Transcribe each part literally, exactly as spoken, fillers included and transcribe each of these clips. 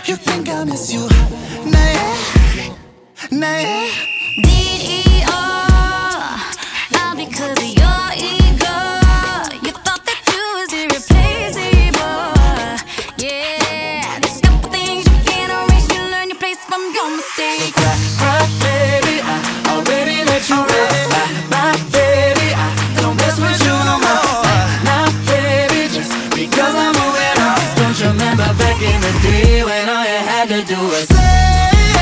You think I miss you? Nah, yeah, nah, yeah. D E R, all because of your ego. You thought that you was irreplaceable. Yeah, there's a couple things you can't erase. You learn your place from your mistakes. So cry, cry, baby, I already let you go. Bye, bye, baby, I don't mess with you no more. Now, baby, just because I'm moving on. Don't you remember back in the day when all you had to do was say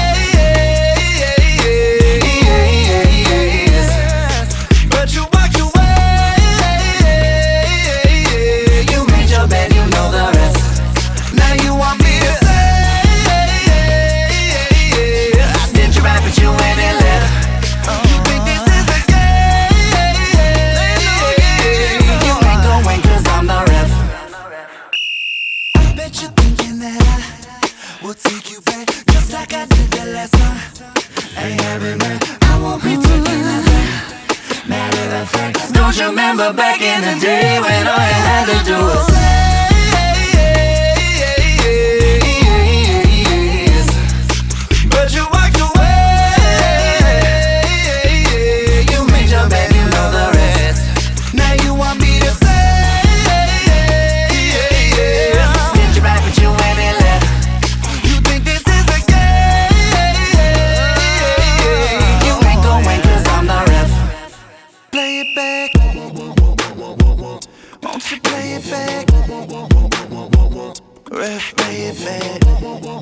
we'll take you back, just like I did the last time. Ain't having that, I won't be taking that back. Matter of fact, don't you remember back in the day when all you had to do was say yes, but you walked away. You made your bed, you know the rest. Now you want me to say yes. Did you right, but you went and left. Play it back. Won't you play it back? Ref, play it back.